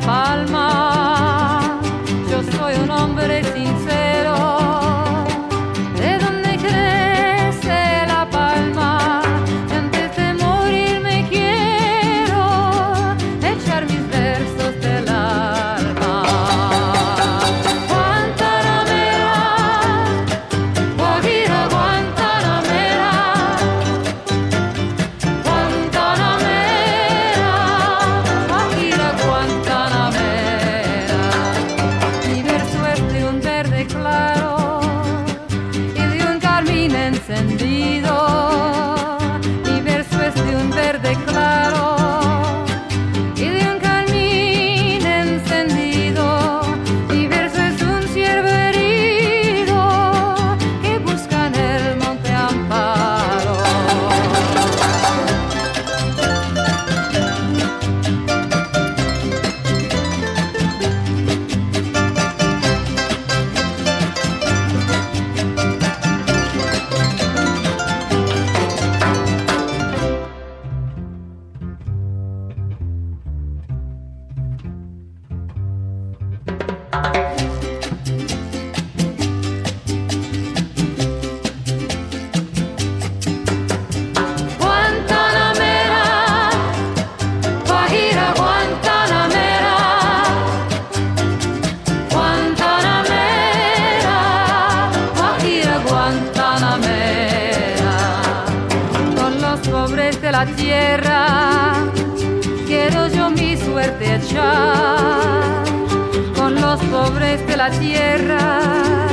Palma. Yo soy un hombre sincero, de donde crece la palma. Antes de morir me quiero echar mis versos del alma. Guantanamera, Guajira Guantanamera, Guantanamera, Guajira Guantanamera. Mi verso es de un verde claro y de un carmín encendido. Mi verso es de un verde claro y de un carmín encendido. Mi verso es un ciervo herido que busca en el monte amparo. Guantanamera, Guajira Guantanamera, Guantanamera, Guajira Guantanamera. Con los pobres de la tierra quiero yo mi suerte echar. Con los pobres de la tierra